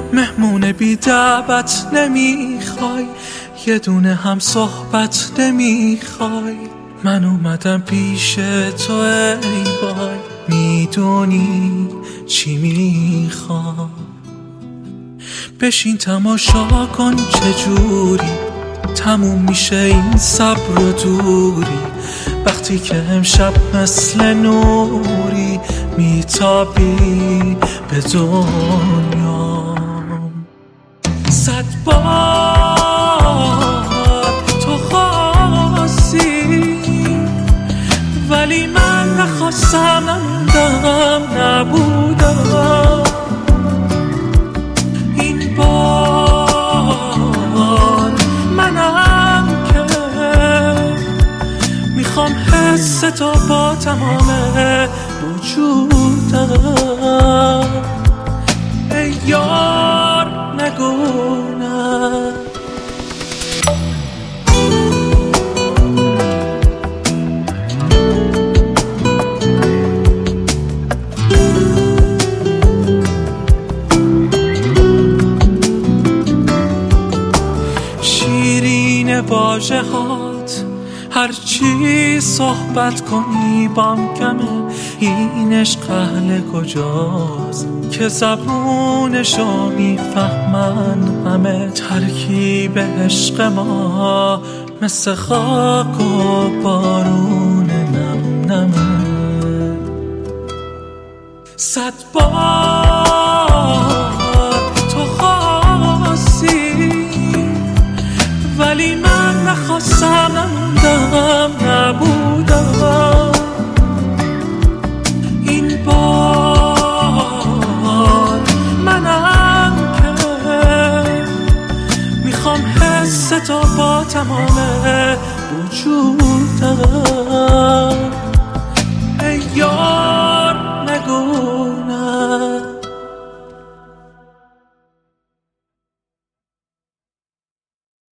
مهمون بی دعوت نمیخوای، یه دونه هم صحبت نمیخوای. من اومدم پیش تو ای وای، میدونی چی میخوام؟ بشین تماشا کن چجوری تموم میشه این صبر و دوری، وقتی که امشب مثل نوری میتابی به دنیام. 100 بار تو خواستی ولی من نخواستم، نموندم نبودم. این بار منم که میخوام حس تو با تمام وجودم. ای یار نگو نه. شیرین واژه هات هرچی صحبت کنی بام کمه. این عشق اهل کجاست که زبونشو میفهمن همه؟ ترکیب عشق ما مثل خاک و بارون نم نمه. 100 بار تو خواستی ولی من نخواستم، نموندم نبودم. این بار منم که میخوام حس تو با تمام وجودم.